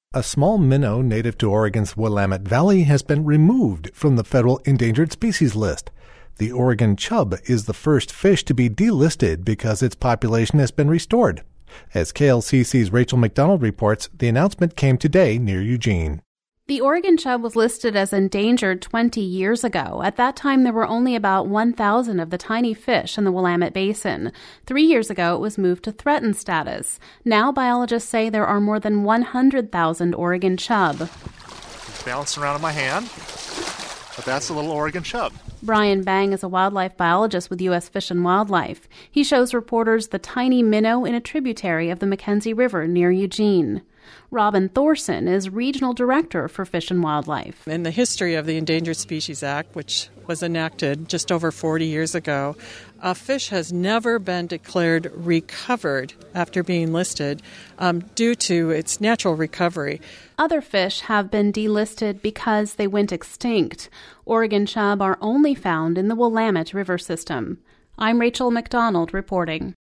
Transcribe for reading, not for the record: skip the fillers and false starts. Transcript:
A small minnow native to Oregon's Willamette Valley has been removed from the federal endangered species list. The Oregon chub is the first fish to be delisted because its population has been restored. As KLCC's Rachel McDonald reports, the announcement came today near Eugene. The Oregon chub was listed as endangered 20 years ago. At that time, there were only about 1,000 of the tiny fish in the Willamette Basin. 3 years ago, it was moved to threatened status. Now, biologists say there are more than 100,000 Oregon chub. It's bouncing around in my hand, but that's a little Oregon chub. Brian Bang is a wildlife biologist with U.S. Fish and Wildlife. He shows reporters the tiny minnow in a tributary of the McKenzie River near Eugene. Robin Thorson is Regional Director for Fish and Wildlife. In the history of the Endangered Species Act, which was enacted just over 40 years ago, a fish has never been declared recovered after being listed due to its natural recovery. Other fish have been delisted because they went extinct. Oregon chub are only found in the Willamette River system. I'm Rachel McDonald reporting.